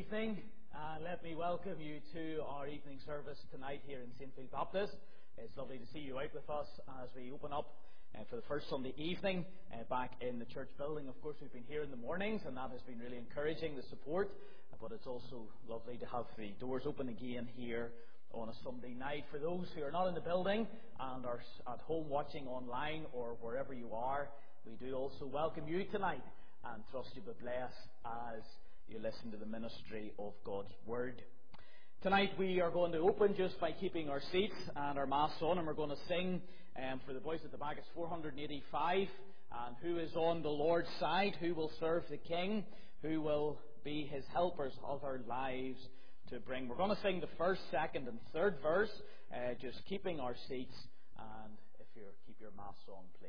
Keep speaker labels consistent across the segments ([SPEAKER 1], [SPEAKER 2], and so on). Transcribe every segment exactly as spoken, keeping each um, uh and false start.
[SPEAKER 1] evening. Uh, let me welcome you to our evening service tonight here in Saint Phil Baptist. It's lovely to see you out with us as we open up uh, for the first Sunday evening uh, back in the church building. Of course, we've been here in the mornings, and that has been really encouraging, the support. But it's also lovely to have the doors open again here on a Sunday night. For those who are not in the building and are at home watching online or wherever you are, we do also welcome you tonight and trust you be blessed as you listen to the ministry of God's Word. Tonight we are going to open just by keeping our seats and our masks on, and we're going to sing um, for the boys at the back. It's four hundred eighty-five, and who is on the Lord's side, who will serve the King, who will be his helpers of our lives to bring. We're going to sing the first, second and third verse, uh, just keeping our seats, and if you keep your masks on, please.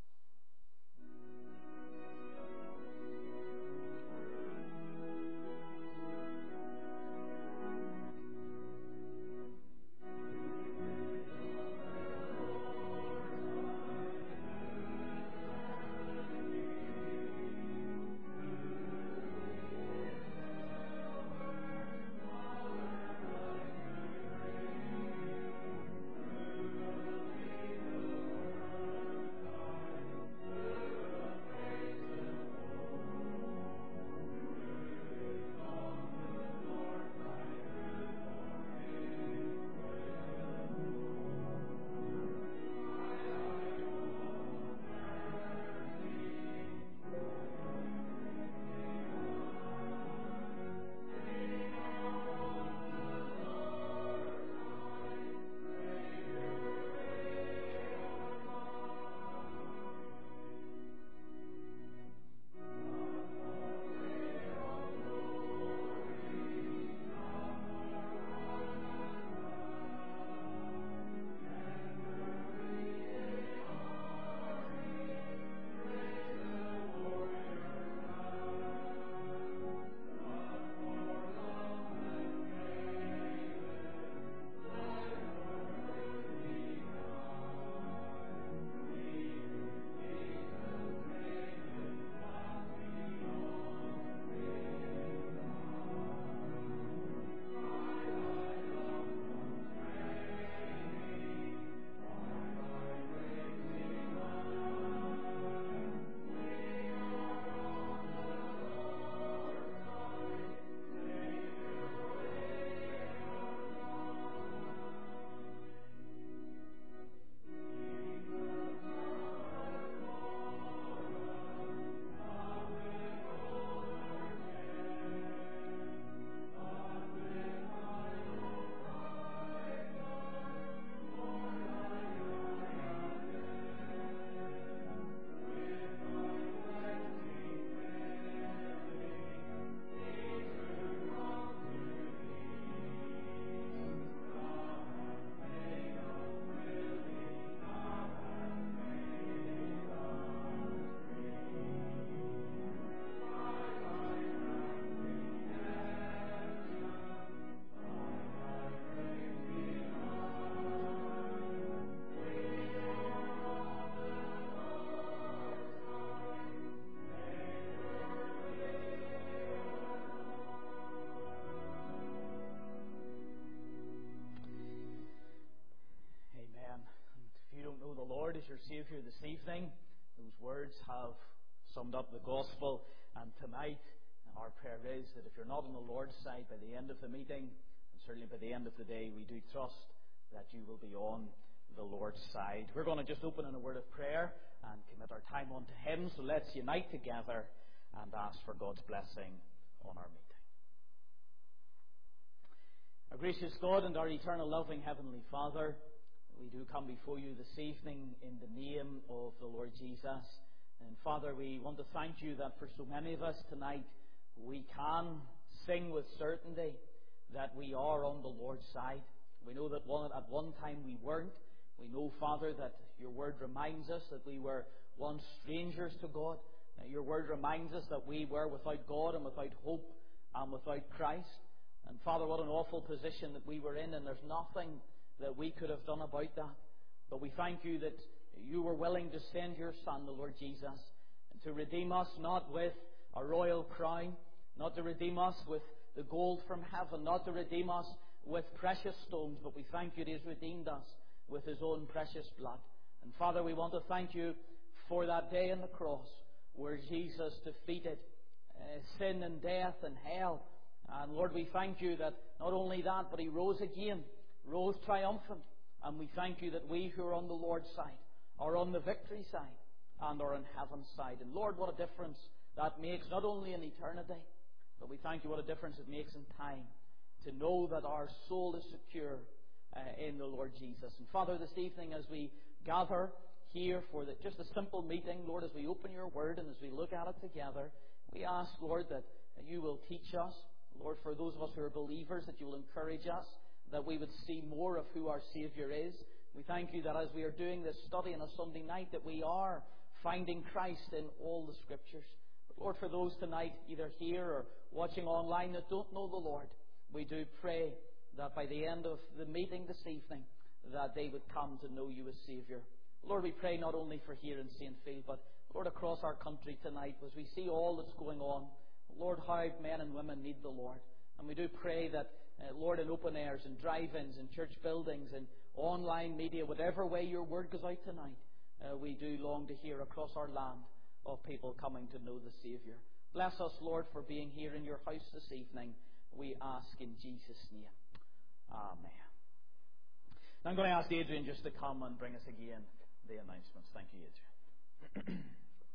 [SPEAKER 1] Your Saviour this evening. Those words have summed up the gospel, and tonight our prayer is that if you're not on the Lord's side by the end of the meeting, and certainly by the end of the day, we do trust that you will be on the Lord's side. We're going to just open in a word of prayer and commit our time unto Him, so let's unite together and ask for God's blessing on our meeting. Our gracious God and our eternal loving Heavenly Father, we do come before you this evening in the name of the Lord Jesus. And Father, we want to thank you that for so many of us tonight, we can sing with certainty that we are on the Lord's side. We know that one, at one time we weren't. We know, Father, that your word reminds us that we were once strangers to God. Your word reminds us that we were without God and without hope and without Christ. And Father, what an awful position that we were in, and there's nothing that we could have done about that. But we thank you that you were willing to send your Son, the Lord Jesus, and to redeem us not with a royal crown, not to redeem us with the gold from heaven, not to redeem us with precious stones, but we thank you that He has redeemed us with His own precious blood. And Father, we want to thank you for that day on the cross where Jesus defeated uh, sin and death and hell. And Lord, we thank you that not only that, but He rose again, rose triumphant. And we thank you that we who are on the Lord's side are on the victory side and are on heaven's side. And Lord, what a difference that makes, not only in eternity, but we thank you what a difference it makes in time to know that our soul is secure uh, in the Lord Jesus. And Father, this evening as we gather here for the, just a simple meeting, Lord, as we open your word and as we look at it together, we ask, Lord, that you will teach us. Lord, for those of us who are believers, that you will encourage us, that we would see more of who our Saviour is. We thank you that as we are doing this study on a Sunday night, that we are finding Christ in all the Scriptures. But Lord, for those tonight, either here or watching online, that don't know the Lord, we do pray that by the end of the meeting this evening, that they would come to know you as Saviour. Lord, we pray not only for here in Saint Field, but Lord, across our country tonight, as we see all that's going on, Lord, how men and women need the Lord. And we do pray that, uh, Lord, in open airs and drive-ins and church buildings and online media, whatever way your word goes out tonight, uh, we do long to hear across our land of people coming to know the Saviour. Bless us, Lord, for being here in your house this evening. We ask in Jesus' name. Amen. Now I'm going to ask Adrian just to come and bring us again the announcements. Thank you, Adrian.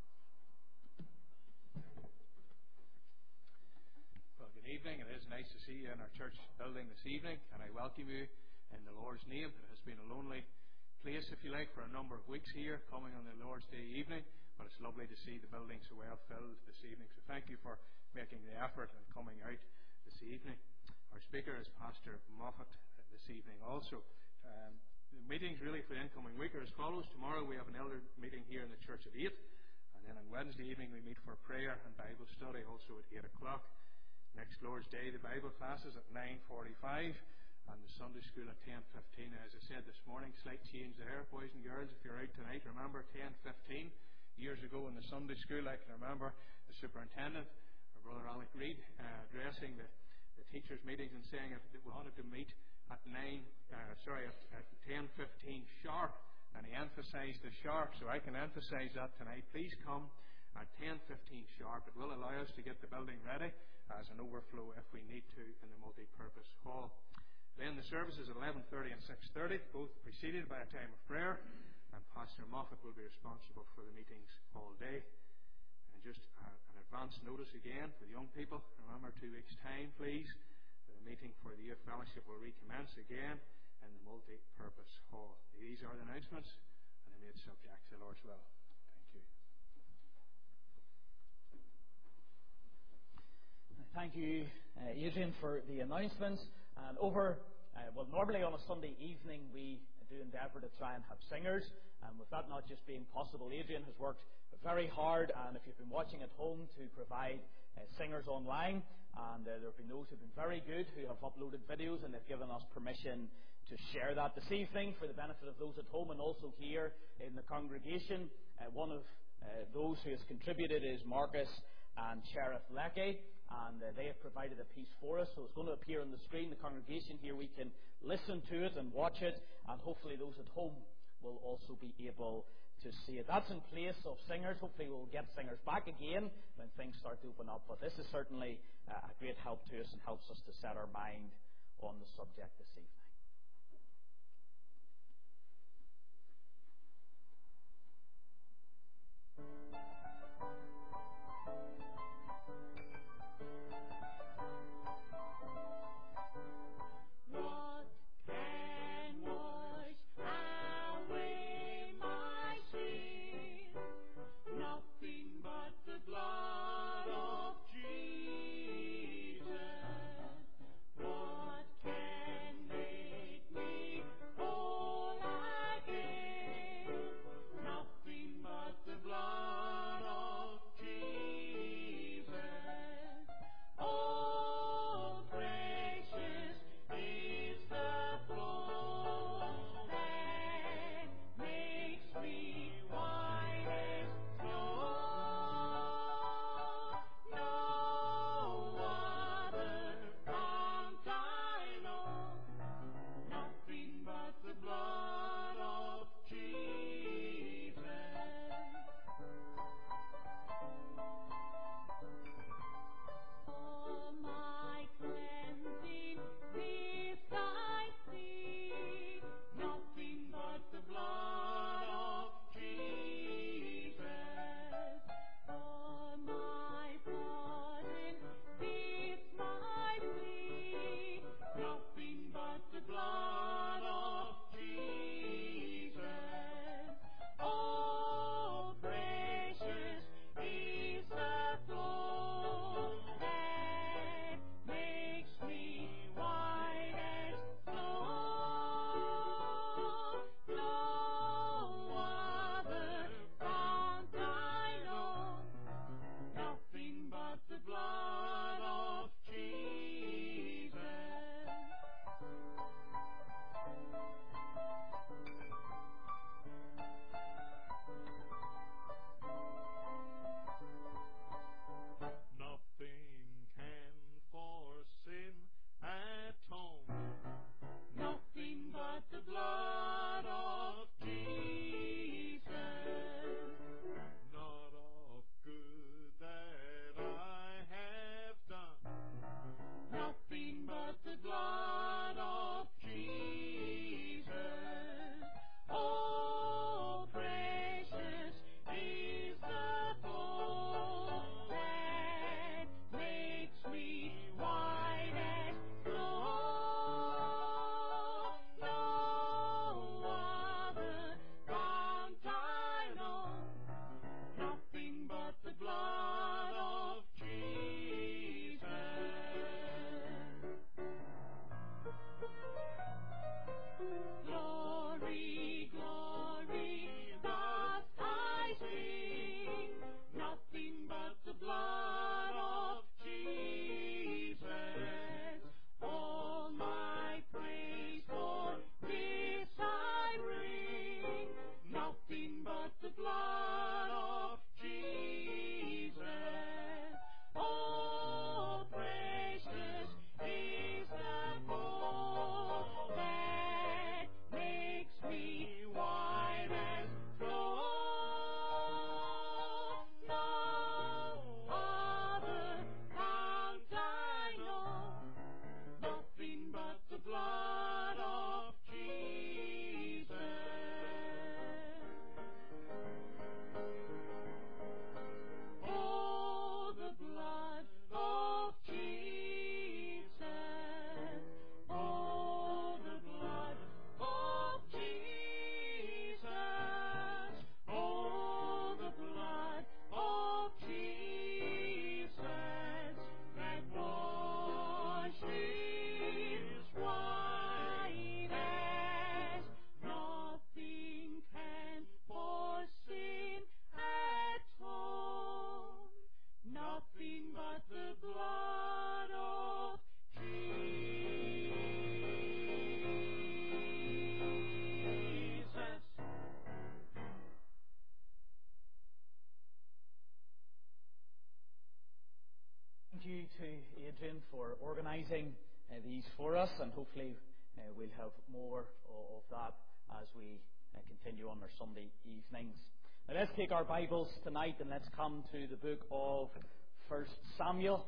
[SPEAKER 2] Well, good evening. It is nice to see you in our church building this evening, and I welcome you in the Lord's name. It has been a lonely place, if you like, for a number of weeks here, coming on the Lord's Day evening, but it's lovely to see the building so well filled this evening. So thank you for making the effort and coming out this evening. Our speaker is Pastor Moffat this evening also. Um, the meetings really for the incoming week are as follows. Tomorrow we have an elder meeting here in the church at eight, and then on Wednesday evening we meet for prayer and Bible study also at eight o'clock. Next Lord's Day the Bible classes at nine forty-five and the Sunday school at ten fifteen. As I said this morning, slight change there, boys and girls. If you're out tonight, remember ten fifteen. Years ago in the Sunday school, I can remember the superintendent, our Brother Alec Reid, uh, addressing the, the teachers' meetings and saying if we wanted to meet at nine, uh, sorry, at, at ten fifteen sharp, and he emphasised the sharp. So I can emphasise that tonight. Please come at ten fifteen sharp. It will allow us to get the building ready as an overflow if we need to in the multi-purpose hall. Then the services at eleven thirty and six thirty, both preceded by a time of prayer, and Pastor Moffat will be responsible for the meetings all day. And just uh, an advance notice again for the young people, remember two weeks' time, please. The meeting for the youth fellowship will recommence again in the multi-purpose hall. These are the announcements, and I made subject to the Lord's will. Thank you.
[SPEAKER 1] Thank you, uh, Adrian, for the announcements. And over, uh, well, normally on a Sunday evening we do endeavour to try and have singers, and with that not just being possible, Adrian has worked very hard, and if you've been watching at home, to provide uh, singers online, and uh, there have been those who have been very good, who have uploaded videos, and they've given us permission to share that this evening for the benefit of those at home and also here in the congregation. Uh, one of uh, those who has contributed is Marcus and Sheriff Leckie, and uh, they have provided a piece for us, so it's going to appear on the screen. The congregation here, we can listen to it and watch it, and hopefully those at home will also be able to see it. That's in place of singers. Hopefully we'll get singers back again when things start to open up, but this is certainly uh, a great help to us and helps us to set our mind on the subject this evening.
[SPEAKER 3] What can they blood of Jesus, not of good that I have done, nothing but the blood of Jesus. Oh, precious is the flow that makes me white as snow. No other fount I know, nothing but the blood of Jesus. Glory, glory, thus I sing, nothing but the blood of Jesus. All my praise for this I bring, nothing but the blood of Jesus. Oh, precious is the flow that makes me white as snow. No other fount I know, nothing but the blood of Jesus. Oh, the blood of Jesus. Oh, the blood of Jesus. Oh, the blood of Jesus that washes white as nothing can for sin atone, nothing but the blood of Jesus.
[SPEAKER 1] Thank you to Adrian for organising uh, these for us, and hopefully uh, we'll have more of that as we uh, continue on our Sunday evenings. Now let's take our Bibles tonight and let's come to the book of First Samuel.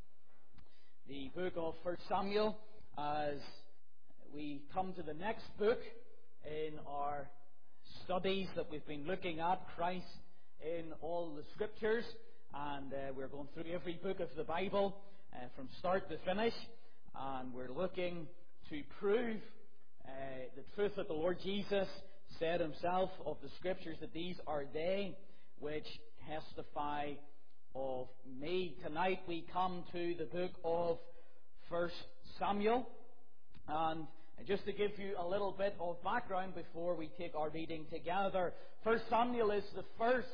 [SPEAKER 1] The book of First Samuel, as we come to the next book in our studies that we've been looking at, Christ in all the Scriptures, and uh, we're going through every book of the Bible uh, from start to finish, and we're looking to prove uh, the truth that the Lord Jesus said himself of the Scriptures, that these are they which testify of me. Tonight we come to the book of First Samuel, and just to give you a little bit of background before we take our reading together, First Samuel is the first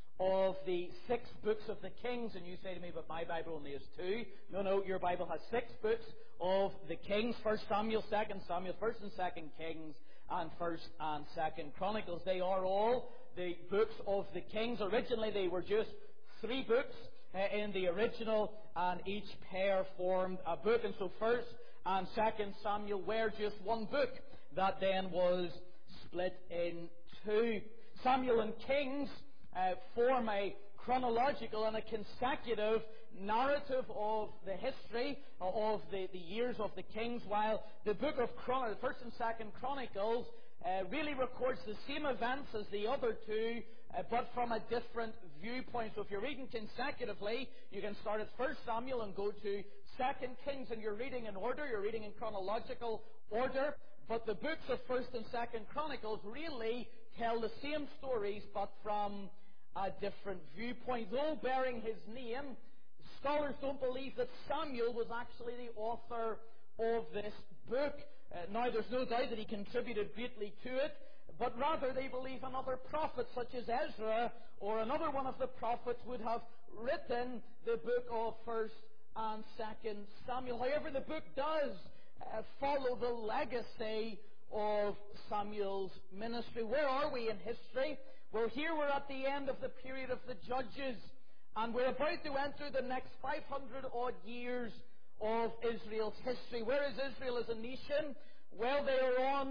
[SPEAKER 1] of the six books of the Kings, and you say to me, but my Bible only has two. No, no, your Bible has six books of the Kings: First Samuel, Second Samuel, First and Second Kings, and First and Second Chronicles. They are all the books of the Kings. Originally they were just three books uh, in the original, and each pair formed a book. And so First and Second Samuel were just one book that then was split in two. Samuel and Kings uh, form a chronological and a consecutive narrative of the history of the, the years of the Kings, while the book of Chron- the First and Second Chronicles uh, really records the same events as the other two, uh, but from a different viewpoint. So if you're reading consecutively, you can start at First Samuel and go to Second Kings, and you're reading in order, you're reading in chronological order. But the books of First and Second Chronicles really tell the same stories, but from a different viewpoint. Though bearing his name, scholars don't believe that Samuel was actually the author of this book. Uh, now, there's no doubt that he contributed greatly to it, but rather they believe another prophet, such as Ezra, or another one of the prophets, would have written the book of First and Second Samuel. However, the book does uh, follow the legacy of Samuel's ministry. Where are we in history? Well, here we're at the end of the period of the Judges, and we're about to enter the next five hundred odd years of Israel's history. Where is Israel as a nation? Well, they are on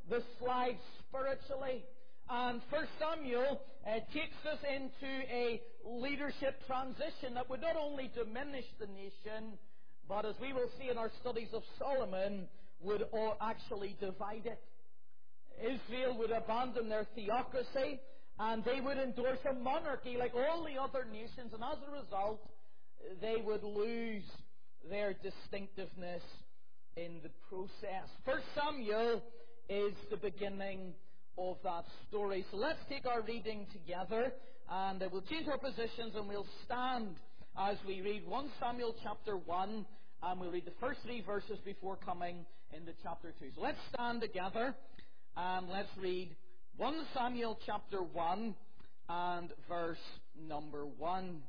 [SPEAKER 1] the slide spiritually. And First Samuel uh, takes us into a leadership transition that would not only diminish the nation, but as we will see in our studies of Solomon, would all actually divide it. Israel would abandon their theocracy, and they would endorse a monarchy like all the other nations, and as a result, they would lose their distinctiveness in the process. First Samuel is the beginning of that story. So let's take our reading together, and we'll change our positions, and we'll stand as we read First Samuel chapter one, and we'll read the first three verses before coming into chapter two. So let's stand together, and let's read First Samuel chapter one and verse number one.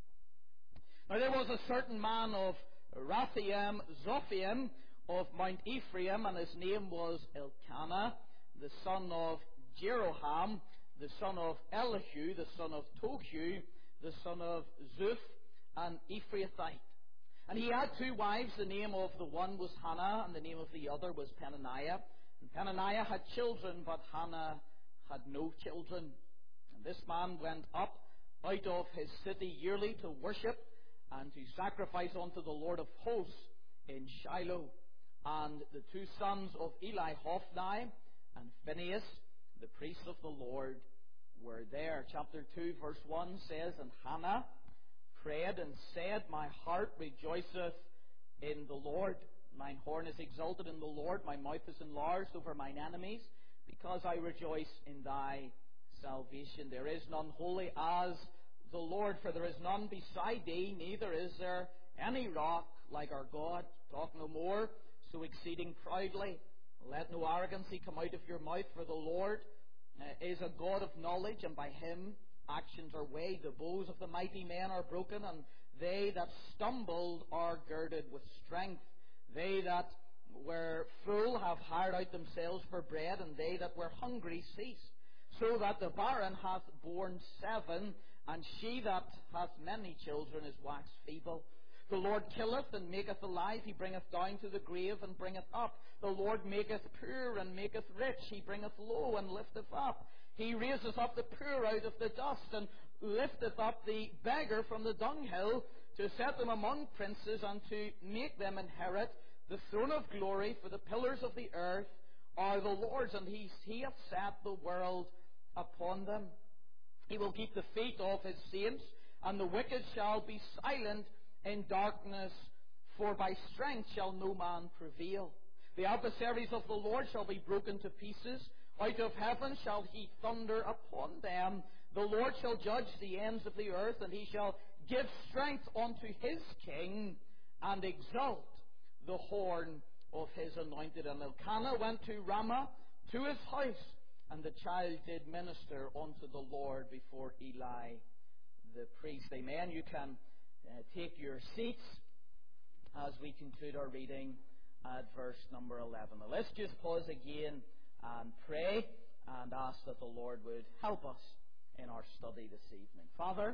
[SPEAKER 1] Now there was a certain man of Rathaim Zophim of Mount Ephraim, and his name was Elkanah, the son of Jeroham, the son of Elihu, the son of Tohu, the son of Zuph, an Ephrathite. And he had two wives. The name of the one was Hannah, and the name of the other was Peninnah. And Peninnah had children, but Hannah had no children. And this man went up out of his city yearly to worship and to sacrifice unto the Lord of hosts in Shiloh. And the two sons of Eli, Hophni and Phinehas, the priests of the Lord, were there. Chapter two, verse one says, And Hannah prayed and said, My heart rejoiceth in the Lord. Mine horn is exalted in the Lord. My mouth is enlarged over mine enemies, because I rejoice in thy salvation. There is none holy as the Lord, for there is none beside thee, neither is there any rock like our God. Talk no more so exceeding proudly. Let no arrogancy come out of your mouth, for the Lord uh, is a God of knowledge, and by him actions are weighed. The bows of the mighty men are broken, and they that stumbled are girded with strength. They that were full have hired out themselves for bread, and they that were hungry cease. So that the barren hath borne seven, and she that hath many children is waxed feeble. The Lord killeth and maketh alive. He bringeth down to the grave and bringeth up. The Lord maketh poor and maketh rich. He bringeth low and lifteth up. He raiseth up the poor out of the dust, and lifteth up the beggar from the dunghill, to set them among princes, and to make them inherit the throne of glory. For the pillars of the earth are the Lord's, and he, he hath set the world upon them. He will keep the feet of his saints, and the wicked shall be silent in darkness, for by strength shall no man prevail. The adversaries of the Lord shall be broken to pieces. Out of heaven shall he thunder upon them. The Lord shall judge the ends of the earth, and he shall give strength unto his king, and exalt the horn of his anointed. And Elkanah went to Ramah to his house, and the child did minister unto the Lord before Eli the priest. Amen. You can uh, take your seats as we conclude our reading at verse number eleven. Now let's just pause again and pray and ask that the Lord would help us in our study this evening. Father,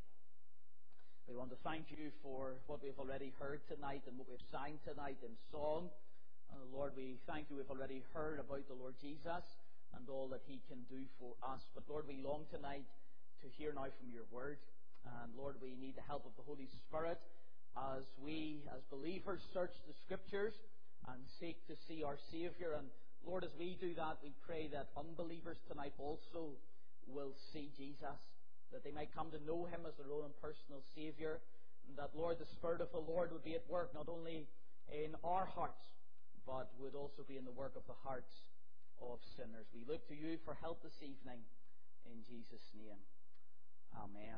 [SPEAKER 1] we want to thank you for what we've already heard tonight and what we've sang tonight in song. Uh, Lord, we thank you we've already heard about the Lord Jesus and all that he can do for us. But Lord, we long tonight to hear now from your word. And Lord, we need the help of the Holy Spirit as we, as believers, search the Scriptures and seek to see our Savior. And Lord, as we do that, we pray that unbelievers tonight also will see Jesus, that they might come to know him as their own personal Savior, and that, Lord, the Spirit of the Lord would be at work not only in our hearts, but would also be in the work of the hearts of sinners. We look to you for help this evening, in Jesus' name. Amen.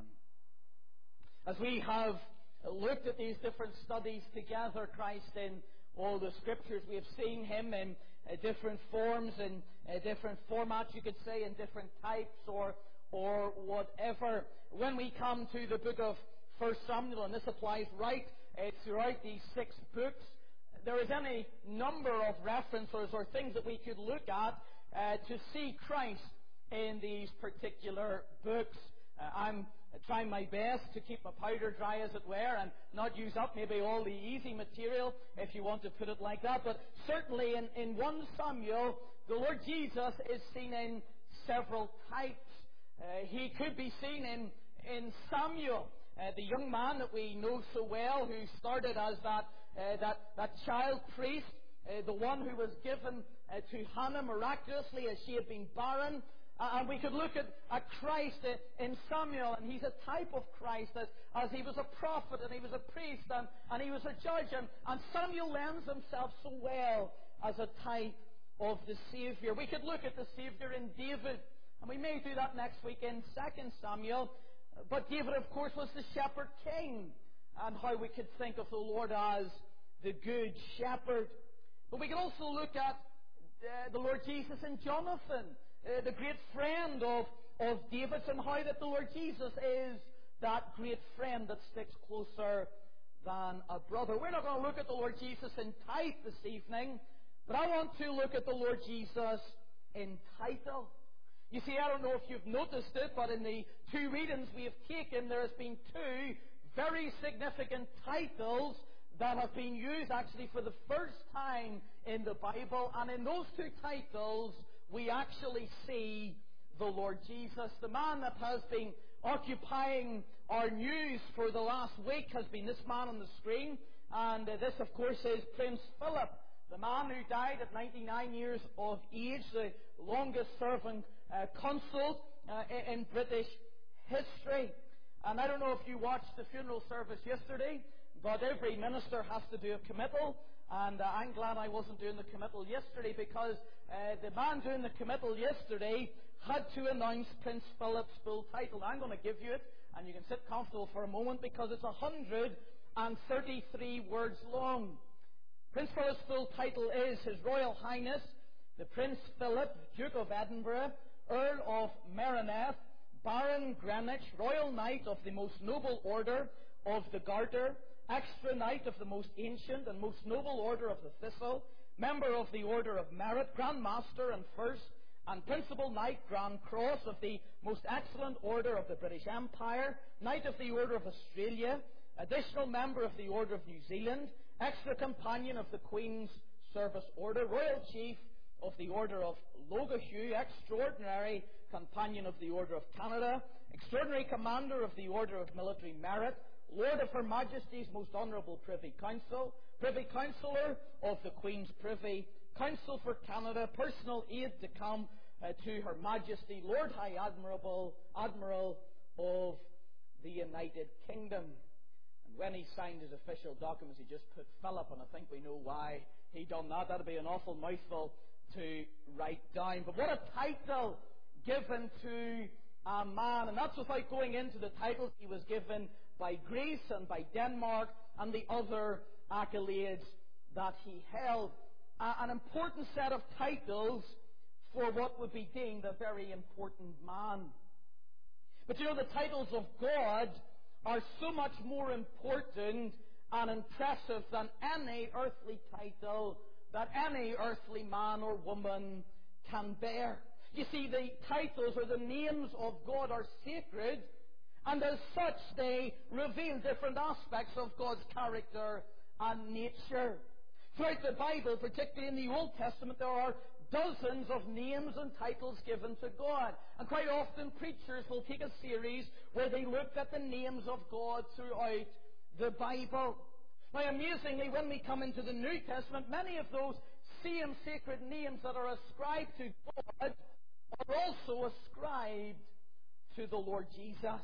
[SPEAKER 1] As we have looked at these different studies together, Christ in all the Scriptures, we have seen him in uh, different forms, in uh, different formats, you could say, in different types or or whatever. When we come to the book of First Samuel, and this applies right uh, throughout these six books, there is any number of references or things that we could look at uh, to see Christ in these particular books. Uh, I'm trying my best to keep my powder dry, as it were, and not use up maybe all the easy material, if you want to put it like that. But certainly in, in First Samuel, the Lord Jesus is seen in several types. Uh, he could be seen in, in Samuel, uh, the young man that we know so well, who started as that, uh, that, that child priest, uh, the one who was given uh, to Hannah miraculously as she had been barren. Uh, and we could look at, at Christ uh, in Samuel, and he's a type of Christ as, as he was a prophet, and he was a priest, and, and he was a judge. And, and Samuel lends himself so well as a type of the Savior. We could look at the Savior in David, and we may do that next week in Second Samuel. But David, of course, was the shepherd king, and how we could think of the Lord as the good shepherd. But we could also look at uh, the Lord Jesus in Jonathan, uh, the great friend of, of David's, and how that the Lord Jesus is that great friend that sticks closer than a brother. We're not going to look at the Lord Jesus in type this evening, but I want to look at the Lord Jesus in title. You see, I don't know if you've noticed it, but in the two readings we have taken, there has been two very significant titles that have been used actually for the first time in the Bible. And in those two titles, we actually see the Lord Jesus. The man that has been occupying our news for the last week has been this man on the screen. And uh, this, of course, is Prince Philip, the man who died at ninety-nine years of age, the longest serving uh, consul uh, in British history. And I don't know if you watched the funeral service yesterday, but every minister has to do a committal. And uh, I'm glad I wasn't doing the committal yesterday, because uh, the man doing the committal yesterday had to announce Prince Philip's full title. I'm going to give you it, and you can sit comfortable for a moment, because it's one hundred thirty-three words long. Prince Philip's full title is His Royal Highness, the Prince Philip, Duke of Edinburgh, Earl of Meraneth, Baron Greenwich, Royal Knight of the Most Noble Order of the Garter, Extra Knight of the Most Ancient and Most Noble Order of the Thistle, Member of the Order of Merit, Grand Master and First, and Principal Knight, Grand Cross of the Most Excellent Order of the British Empire, Knight of the Order of Australia, Additional Member of the Order of New Zealand, Extra Companion of the Queen's Service Order, Royal Chief of the Order of Logahue, Extraordinary Companion of the Order of Canada, Extraordinary Commander of the Order of Military Merit, Lord of Her Majesty's Most Honourable Privy Council, Privy Councillor of the Queen's Privy Council for Canada, Personal Aide to come uh, to Her Majesty, Lord High Admiral, Admiral of the United Kingdom. And when he signed his official documents, he just put Philip, and I think we know why he done that. That'd be an awful mouthful to write down. But what a title given to a man, and that's without going into the titles he was given by Greece and by Denmark and the other accolades that he held. Uh, an important set of titles for what would be deemed a very important man. But you know, the titles of God are so much more important and impressive than any earthly title that any earthly man or woman can bear. You see, the titles or the names of God are sacred, and as such they reveal different aspects of God's character and nature. Throughout the Bible, particularly in the Old Testament, there are dozens of names and titles given to God. And quite often preachers will take a series where they look at the names of God throughout the Bible. Now, amazingly, when we come into the New Testament, many of those same sacred names that are ascribed to God are also ascribed to the Lord Jesus.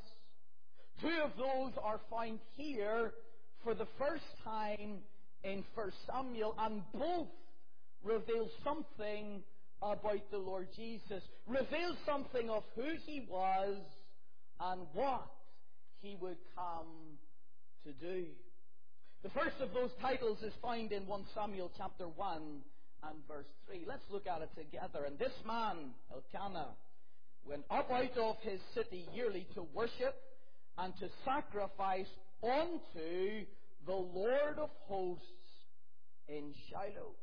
[SPEAKER 1] Two of those are found here for the first time in First Samuel, and both reveal something about the Lord Jesus, reveal something of who he was and what he would come to do. The first of those titles is found in First Samuel chapter one and verse three. Let's look at it together. And this man, Elkanah, went up out of his city yearly to worship and to sacrifice unto the Lord of hosts in Shiloh.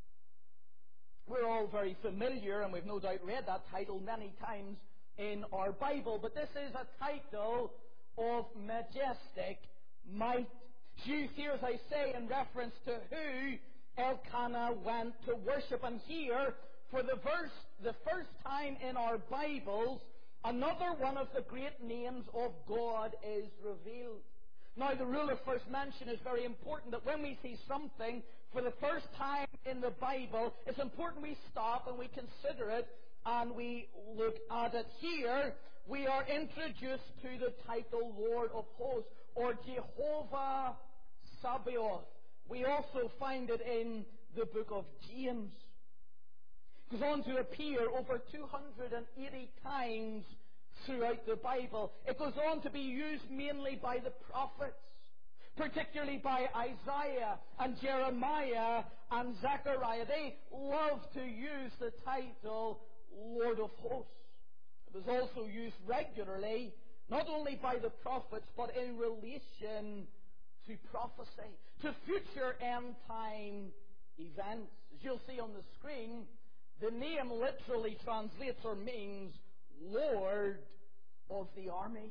[SPEAKER 1] We're all very familiar, and we've no doubt read that title many times in our Bible, but this is a title of majestic might. It's used here, as I say, in reference to who Elkanah went to worship. And here, for the verse, the first time in our Bibles, another one of the great names of God is revealed. Now, the rule of first mention is very important, that when we see something for the first time in the Bible, it's important we stop and we consider it and we look at it. Here, we are introduced to the title Lord of Hosts, or Jehovah Sabaoth. We also find it in the book of James. It goes on to appear over two hundred eighty times throughout the Bible. It goes on to be used mainly by the prophets, particularly by Isaiah and Jeremiah and Zechariah. They love to use the title Lord of Hosts. It was also used regularly, not only by the prophets, but in relation to prophecy, to future end time events. As you'll see on the screen, the name literally translates or means Lord of the armies.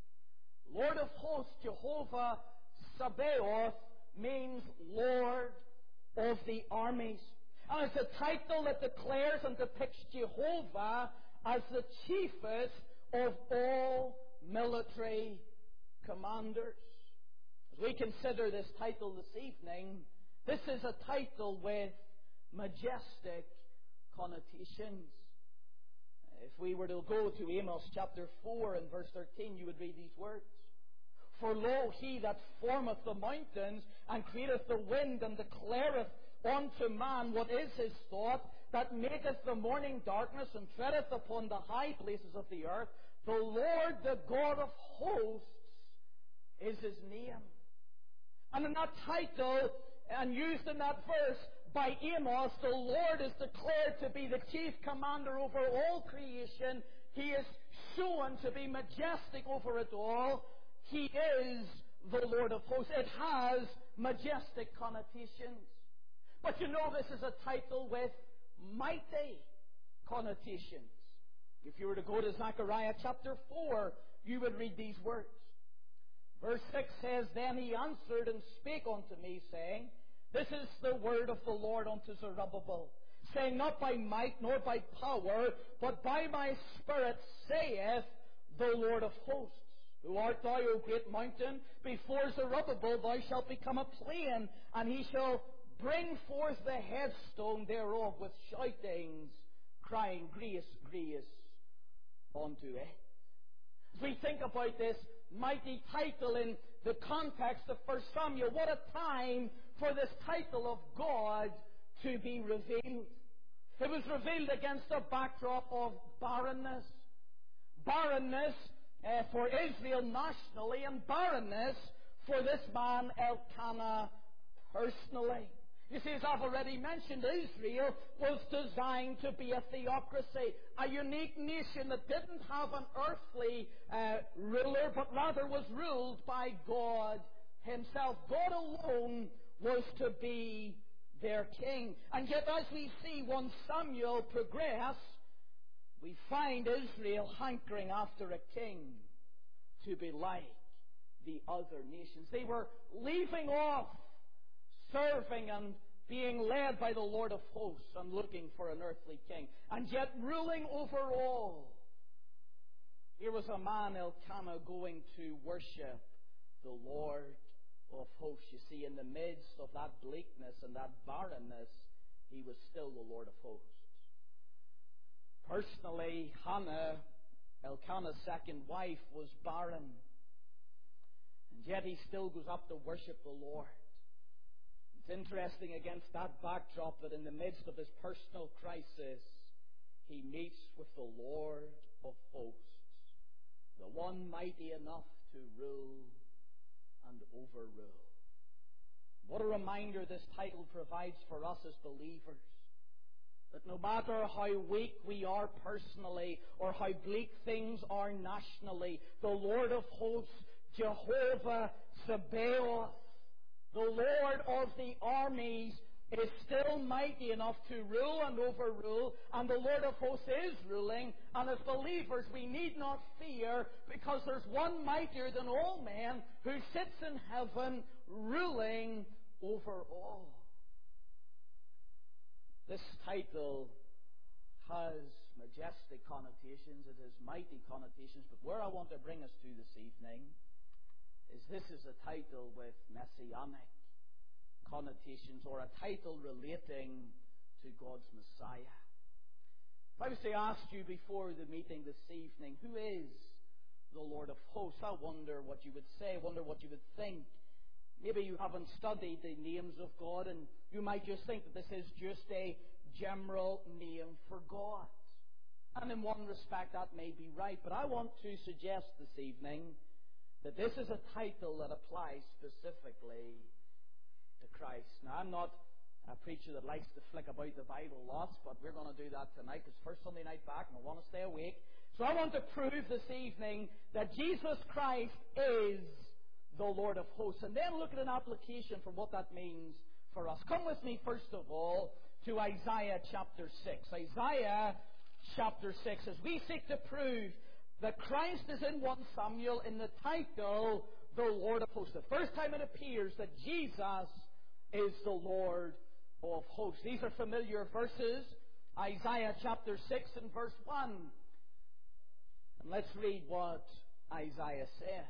[SPEAKER 1] Lord of Hosts, Jehovah Sabaoth, means Lord of the armies. And it's a title that declares and depicts Jehovah as the chiefest of all military commanders. As we consider this title this evening, this is a title with majestic connotations. If we were to go to Amos chapter four and verse thirteen, you would read these words. For lo, he that formeth the mountains, and createth the wind, and declareth unto man what is his thought, that maketh the morning darkness, and treadeth upon the high places of the earth, the Lord, the God of hosts, is his name. And in that title, and used in that verse by Amos, the Lord is declared to be the chief commander over all creation. He is shown to be majestic over it all. He is the Lord of hosts. It has majestic connotations. But you know, this is a title with mighty connotations. If you were to go to Zechariah chapter four, you would read these words. Verse six says, Then he answered and spake unto me, saying, This is the word of the Lord unto Zerubbabel, saying, Not by might nor by power, but by my Spirit, saith the Lord of hosts. Who art thou, O great mountain? Before Zerubbabel thou shalt become a plain, and he shall bring forth the headstone thereof with shoutings, crying, Grace, grace unto it. As we think about this mighty title in the context of First Samuel, what a time for this title of God to be revealed. It was revealed against a backdrop of barrenness. Barrenness uh, for Israel nationally, and barrenness for this man Elkanah personally. You see, as I've already mentioned, Israel was designed to be a theocracy, a unique nation that didn't have an earthly uh, ruler, but rather was ruled by God himself. God alone was to be their king. And yet, as we see First Samuel progress, we find Israel hankering after a king to be like the other nations. They were leaving off serving and being led by the Lord of hosts and looking for an earthly king, and yet ruling over all. Here was a man, Elkanah, going to worship the Lord of hosts. You see, in the midst of that bleakness and that barrenness, he was still the Lord of hosts. Personally, Hannah, Elkanah's second wife, was barren, and yet he still goes up to worship the Lord. It's interesting against that backdrop that in the midst of his personal crisis, he meets with the Lord of hosts, the one mighty enough to rule and overrule. What a reminder this title provides for us as believers, that no matter how weak we are personally or how bleak things are nationally, the Lord of hosts, Jehovah Sabaoth, the Lord of the armies, is still mighty enough to rule and overrule, and the Lord of hosts is ruling, and as believers we need not fear, because there's one mightier than all men who sits in heaven ruling over all. This title has majestic connotations, it has mighty connotations, but where I want to bring us to this evening is this is a title with messianic connotations, or a title relating to God's Messiah. If I was to ask you before the meeting this evening, who is the Lord of hosts? I wonder what you would say, I wonder what you would think. Maybe you haven't studied the names of God, and you might just think that this is just a general name for God. And in one respect that may be right, but I want to suggest this evening that this is a title that applies specifically to Christ. Now, I'm not a preacher that likes to flick about the Bible lots, but we're going to do that tonight because first Sunday night back and I want to stay awake. So I want to prove this evening that Jesus Christ is the Lord of hosts, and then look at an application for what that means for us. Come with me first of all to Isaiah chapter six. Isaiah chapter six, as we seek to prove that Christ is in First Samuel in the title, the Lord of hosts. The first time it appears that Jesus is the Lord of hosts. These are familiar verses. Isaiah chapter six and verse one. And let's read what Isaiah says.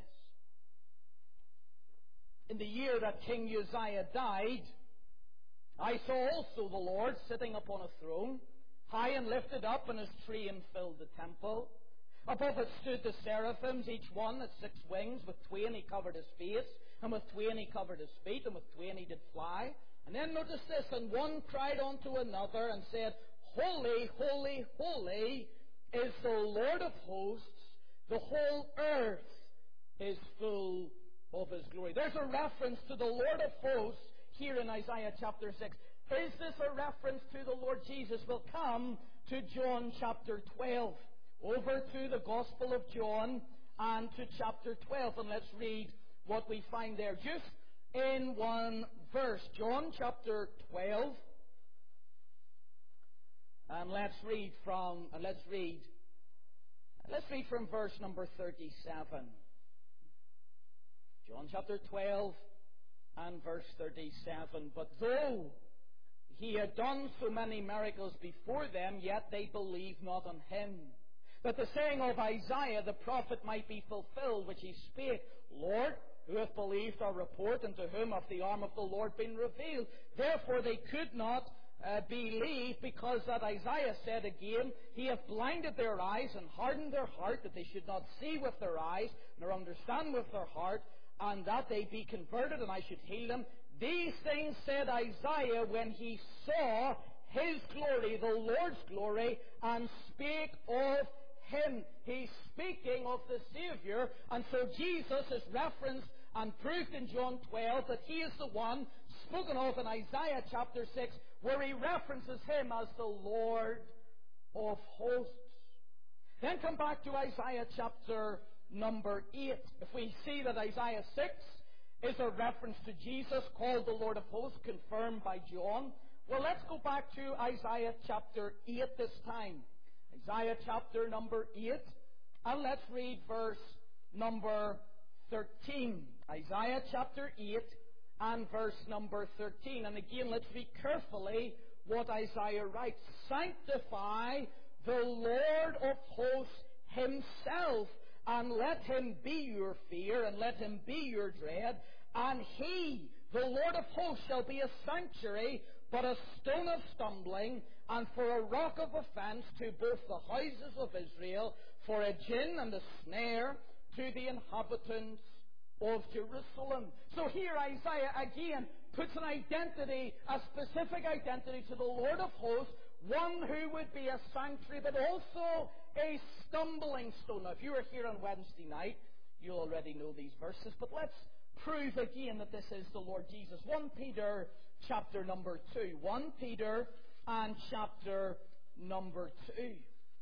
[SPEAKER 1] In the year that King Uzziah died, I saw also the Lord sitting upon a throne, high and lifted up, and his train filled the temple. Above it stood the seraphims, each one had six wings. With twain he covered his face, and with twain he covered his feet, and with twain he did fly. And then notice this, and one cried unto another and said, Holy, holy, holy is the Lord of hosts. The whole earth is full of his glory. There's a reference to the Lord of hosts here in Isaiah chapter six. Is this a reference to the Lord Jesus? We'll come to John chapter twelve. Over to the Gospel of John and to chapter twelve. And let's read what we find there. Just in one verse. John chapter twelve. And let's read from, and let's read, let's read from verse number thirty-seven. John chapter twelve and verse thirty-seven. But though he had done so many miracles before them, yet they believed not on him. That the saying of Isaiah the prophet might be fulfilled, which he spake, Lord, who hath believed our report, and to whom hath the arm of the Lord been revealed? Therefore they could not uh, believe, because that Isaiah said again, He hath blinded their eyes and hardened their heart, that they should not see with their eyes, nor understand with their heart, and that they be converted, and I should heal them. These things said Isaiah when he saw his glory, the Lord's glory, and spake of him. He's speaking of the Savior, and so Jesus is referenced and proved in John twelve that he is the one spoken of in Isaiah chapter six, where he references him as the Lord of hosts. Then come back to Isaiah chapter number eight. If we see that Isaiah six is a reference to Jesus, called the Lord of hosts, confirmed by John, well, let's go back to Isaiah chapter eight this time. Isaiah chapter number eight, and let's read verse number thirteen. Isaiah chapter eight and verse number thirteen. And again, let's read carefully what Isaiah writes. Sanctify the Lord of hosts himself, and let him be your fear, and let him be your dread. And he, the Lord of hosts, shall be a sanctuary, but a stone of stumbling, and for a rock of offence to both the houses of Israel, for a gin and a snare to the inhabitants of Jerusalem. So here Isaiah again puts an identity, a specific identity to the Lord of hosts, one who would be a sanctuary, but also a stumbling stone. Now, if you were here on Wednesday night, you already know these verses, but let's prove again that this is the Lord Jesus. First Peter chapter number two. First Peter and chapter number two.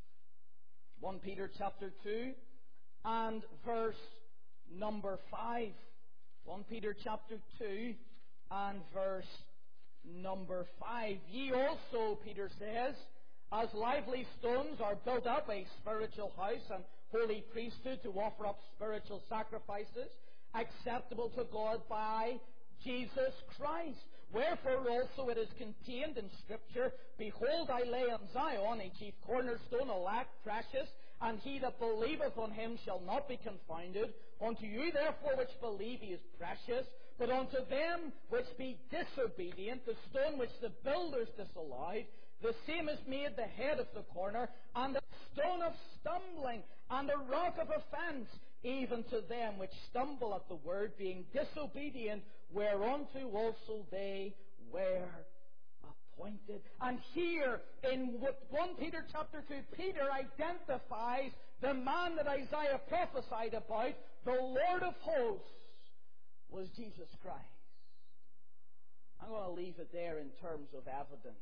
[SPEAKER 1] First Peter chapter two and verse number five. First Peter chapter two and verse number five. Ye also, Peter says, as lively stones are built up a spiritual house and holy priesthood to offer up spiritual sacrifices acceptable to God by Jesus Christ.
[SPEAKER 4] Wherefore also it is contained in Scripture, Behold, I lay on Zion a chief cornerstone, elect, precious, and he that believeth on him shall not be confounded. Unto you therefore which believe he is precious, but unto them which be disobedient, the stone which the builders disallowed, the same is made the head of the corner, and a stone of stumbling, and a rock of offence, even to them which stumble at the word, being disobedient, whereunto also they were appointed. And here in First Peter chapter two, Peter identifies the man that Isaiah prophesied about, the Lord of hosts, was Jesus Christ. I'm going to leave it there in terms of evidence.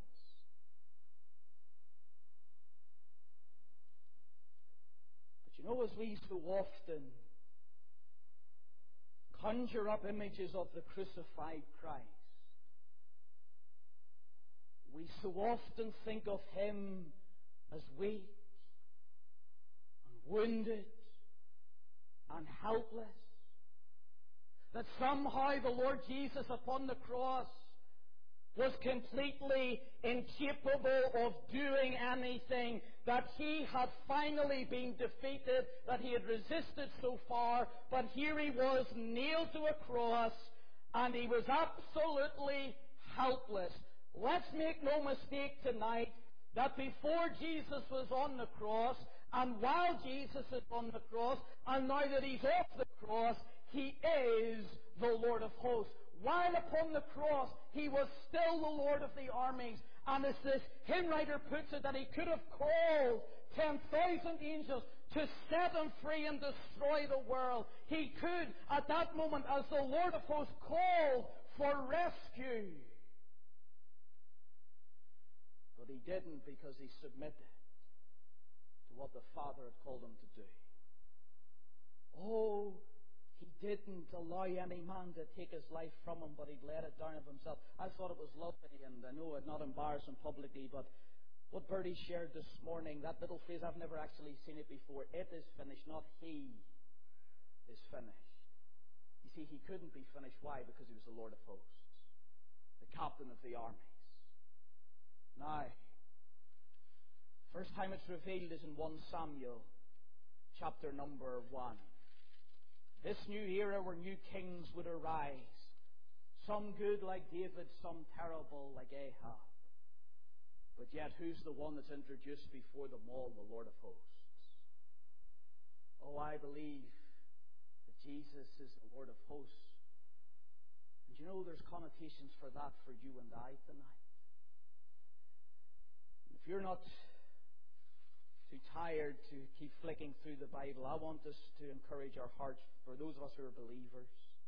[SPEAKER 4] But you know, as we so often conjure up images of the crucified Christ, we so often think of him as weak and wounded and helpless. That somehow the Lord Jesus upon the cross was completely incapable of doing anything, that he had finally been defeated, that he had resisted so far, but here he was nailed to a cross and he was absolutely helpless. Let's make no mistake tonight that before Jesus was on the cross, and while Jesus is on the cross, and now that he's off the cross, he is the Lord of hosts. While upon the cross, he was still the Lord of the armies. And as this hymn writer puts it, that he could have called ten thousand angels to set him free and destroy the world. He could, at that moment, as the Lord of hosts, call for rescue. But he didn't, because he submitted to what the Father had called him to do. Oh, he didn't allow any man to take his life from him, but he'd let it down of himself. I thought it was lovely, and I know I'd not embarrass him publicly, but what Bertie shared this morning, that little phrase, I've never actually seen it before. It is finished, not he is finished. You see, he couldn't be finished. Why? Because he was the Lord of hosts, the captain of the armies. Now, first time it's revealed is in First Samuel, chapter number one. This new era where new kings would arise, some good like David, some terrible like Ahab. But yet, who's the one that's introduced before them all? The Lord of hosts. Oh, I believe that Jesus is the Lord of hosts. And you know, there's connotations for that for you and I tonight. If you're not too tired to keep flicking through the Bible, I want us to encourage our hearts, for those of us who are believers,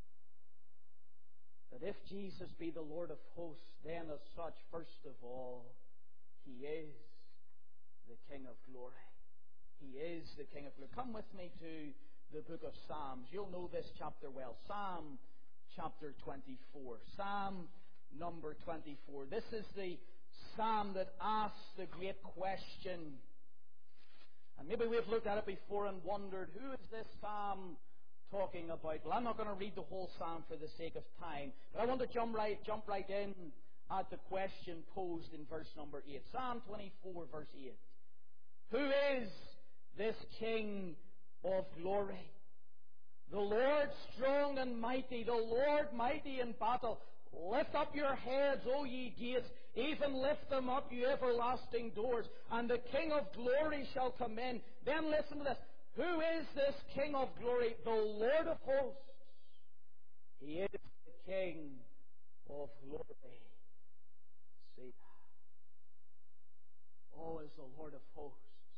[SPEAKER 4] that if Jesus be the Lord of hosts, then as such, first of all, he is the King of glory. He is the King of glory. Come with me to the book of Psalms. You'll know this chapter well. Psalm chapter twenty-four. Psalm number twenty-four. This is the psalm that asks the great question. And maybe we've looked at it before and wondered, who is this psalm talking about? Well, I'm not going to read the whole psalm for the sake of time, but I want to jump right, jump right in at the question posed in verse number eight. Psalm twenty-four, verse eight. Who is this King of glory? The Lord strong and mighty, the Lord mighty in battle. Lift up your heads, O ye gates, even lift them up, you everlasting doors, and the King of glory shall come in. Then listen to this. Who is this King of glory? The Lord of hosts. He is the King of glory. See that? Oh, is the Lord of hosts.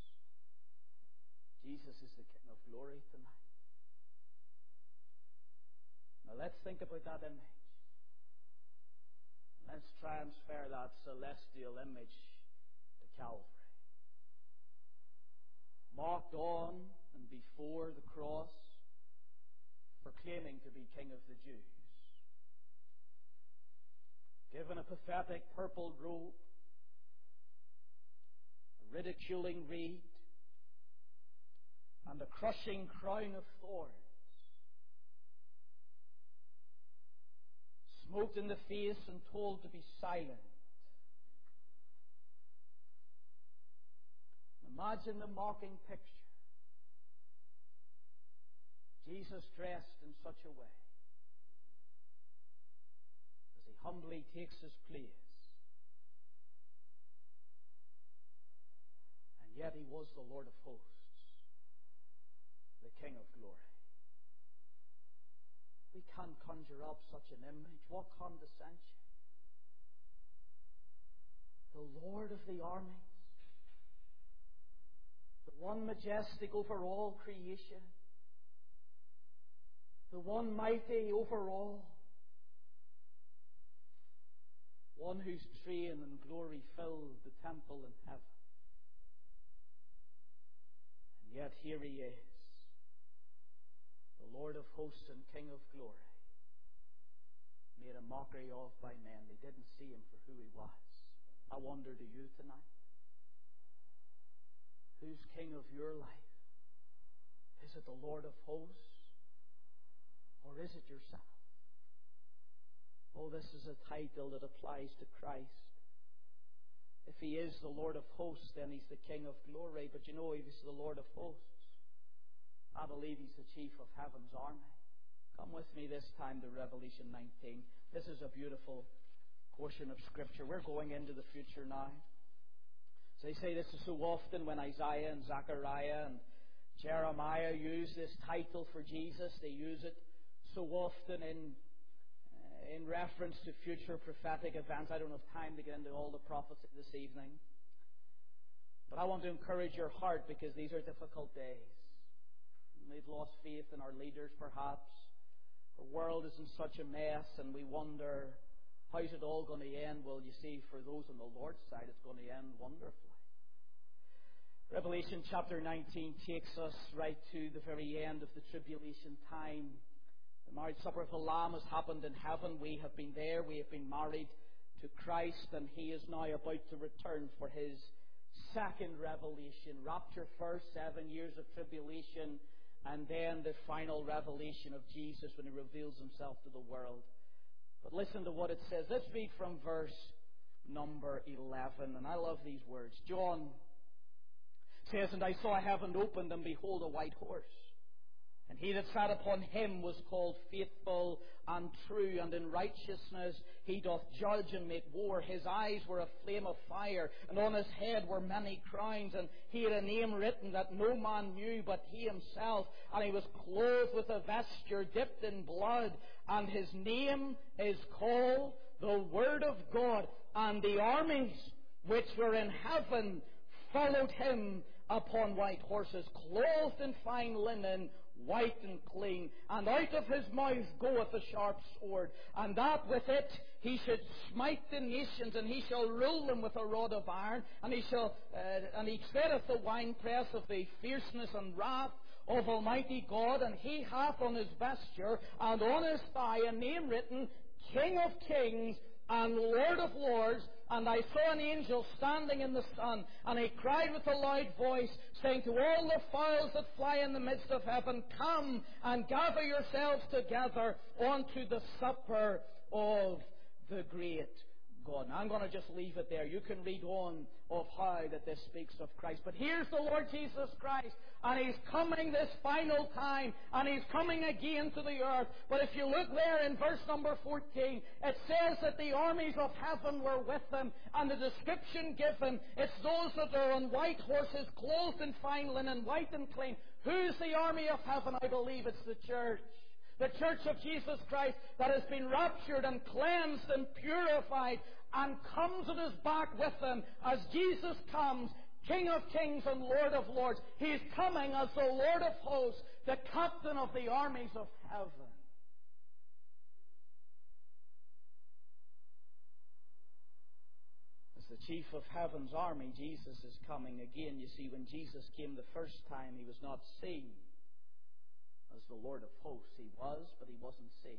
[SPEAKER 4] Jesus is the King of glory tonight. Now let's think about that image. Let's transfer that celestial image to Calvary. Mocked on and before the cross, proclaiming to be King of the Jews. Given a pathetic purple robe, a ridiculing reed, and a crushing crown of thorns. smote in the face and told to be silent. Imagine the mocking picture. Jesus dressed in such a way as he humbly takes his place. And yet he was the Lord of hosts, the King of glory. We can't conjure up such an image. What condescension. The Lord of the armies, the one majestic over all creation, the one mighty over all, one whose train and glory filled the temple in heaven. And yet here he is, the Lord of hosts and King of glory, made a mockery of by men. They didn't see him for who he was. I wonder, do you tonight? Who's king of your life? Is it the Lord of hosts? Or is it yourself? Oh, this is a title that applies to Christ. If he is the Lord of hosts, then he's the King of glory. But you know, if he's the Lord of hosts, I believe he's the chief of heaven's army. Come with me this time to Revelation nineteen. This is a beautiful portion of Scripture. We're going into the future now. So they say this is so often when Isaiah and Zechariah and Jeremiah use this title for Jesus. They use it so often in uh, in reference to future prophetic events. I don't have time to get into all the prophecy this evening. But I want to encourage your heart, because these are difficult days. We've lost faith in our leaders, perhaps. Our world is in such a mess, and we wonder, how's it all going to end? Well, you see, for those on the Lord's side, it's going to end wonderfully. Revelation chapter nineteen takes us right to the very end of the tribulation time. The marriage supper of the Lamb has happened in heaven. We have been there. We have been married to Christ, and he is now about to return for his second revelation. Rapture first, seven years of tribulation, and then the final revelation of Jesus when he reveals himself to the world. But listen to what it says. Let's read from verse number eleven, and I love these words. John says, "And I saw heaven opened, and behold, a white horse. And he that sat upon him was called Faithful and True, and in righteousness he doth judge and make war. His eyes were a flame of fire, and on his head were many crowns. And he had a name written that no man knew but he himself. And he was clothed with a vesture dipped in blood. And his name is called the Word of God. And the armies which were in heaven followed him upon white horses, clothed in fine linen, white and clean. And out of his mouth goeth a sharp sword, and that with it he should smite the nations, and he shall rule them with a rod of iron. And he shall, uh, and he treadeth the winepress of the fierceness and wrath of Almighty God. And he hath on his vesture and on his thigh a name written, King of Kings and Lord of Lords. And I saw an angel standing in the sun, and he cried with a loud voice, saying to all the fowls that fly in the midst of heaven, Come and gather yourselves together unto the supper of the great God. Now, I'm going to just leave it there. You can read on of how that this speaks of Christ. But here's the Lord Jesus Christ, and he's coming this final time, and he's coming again to the earth. But if you look there in verse number fourteen, it says that the armies of heaven were with him, and the description given, it's those that are on white horses, clothed in fine linen, white and clean. Who's the army of heaven? I believe it's the church. The church of Jesus Christ that has been raptured and cleansed and purified, and comes and is back with them as Jesus comes, King of Kings and Lord of Lords. He's coming as the Lord of hosts, the captain of the armies of heaven. As the chief of heaven's army, Jesus is coming again. You see, when Jesus came the first time, he was not seen as the Lord of hosts. He was, but he wasn't seen.